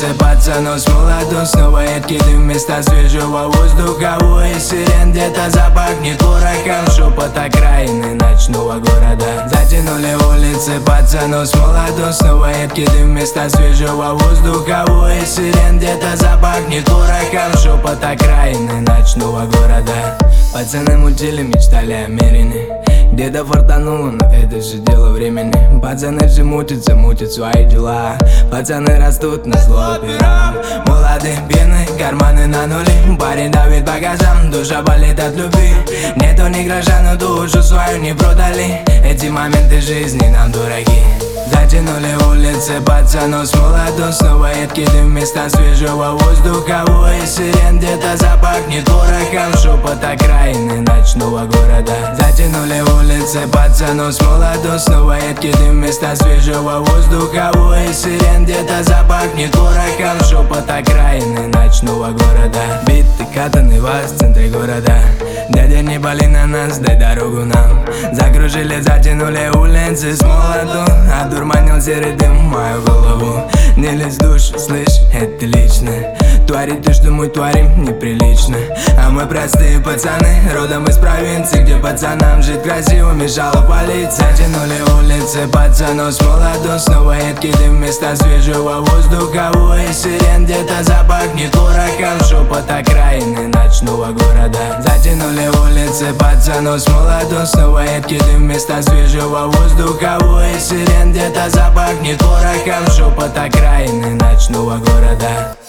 улице пацанов с молоду. Снова едкий дым вместо свежего воздуха. Вой сирен, где-то запахнет порохом. Шепот окраины ночного города. Затянули улицы пацанов с молоду. Снова едкий дым вместо свежего воздуха. Вой сирен, где-то запахнет порохом. Шепот окраины ночного города. Пацаны мутили, мечтали о мерине. Где-то фартануло, но это же дело времени. Пацаны же мутятся, мутят свои дела. Пацаны растут на зло операм. Молодые, пьяные, карманы на нуле. Парень давит по газам, душа болит от любви. Нету ни гроша, но душу свою не продали. Эти моменты жизни нам дураги. Затянули улицы пацанов с молоду. Снова едкий дым вместо свежего воздуха. Вой сирен, где-то запахнет порохом. Шепот окраины ночного города. Затянули улицы пацанов с молоду. Снова едкий дым вместо свежего воздуха. Вой сирен, где-то запахнет порохом. Шепот окраины ночного города. Биты, катаны вас в центре города. Дядя, не боли на нас, дай дорогу нам. Закружили, затянули улицы с молоду. Одурманил серый дым мою голову. Не лезь в душу, слышь, это лично. Творить то, что мы творим, неприлично. А мы простые пацаны, родом из провинции, где пацанам жить красиво мешала полиция. Затянули улицы пацанов с молоду. Снова едкий дым вместо свежего воздуха. Вой сирен, где-то запахнет порохом. Шепот окраины ночного города. Затянули улицы пацанов с молоду. Снова едкий дым вместо свежего воздуха. Вой сирен, где-то запахнет порохом. Шепот окраины ночного города.